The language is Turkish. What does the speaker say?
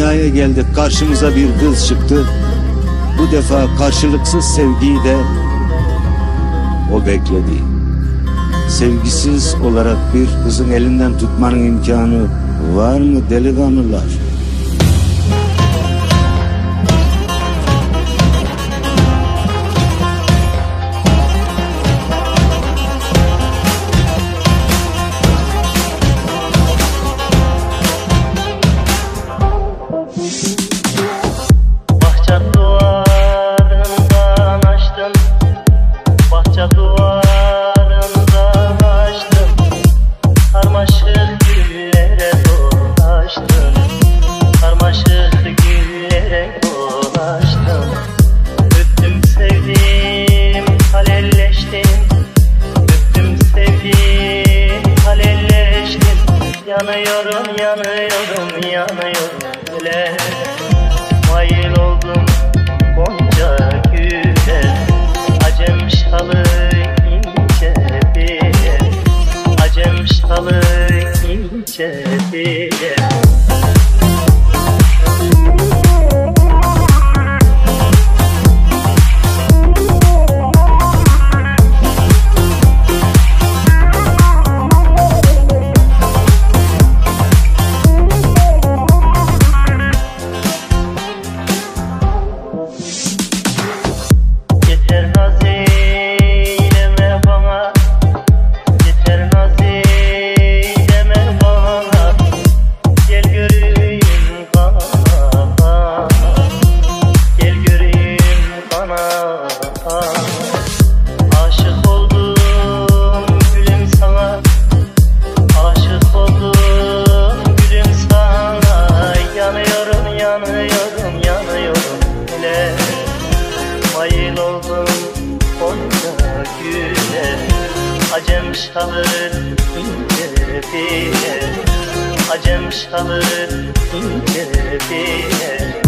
dünyaya geldik, karşımıza bir kız çıktı. Bu defa karşılıksız sevgiyi de o bekledi. Sevgisiz olarak bir kızın elinden tutmanın imkanı var mı delikanlılar? Bahçe duvarından açtım, bahçe duvarından açtım, karmaşık güllere dolaştım, karmaşık güllere dolaştım. Öptüm sevdim, halelleştim, öptüm sevdim, halelleştim. Yanıyorum, yanıyorum, yanıyorum öyle. Mail oldum gonca güle, acem şalı ince bile, acem şalı ince bile. Yeter naz eyleme bana, yeter naz eyleme bana, gel göreyim bana, gel göreyim bana. Aşık oldum gülüm sana, aşık oldum gülüm sana. Yanıyorum, yanıyorum, yanıyorum öyle. Mail oldum gonca güle, acem şalı ince bile, acem şalı ince bile.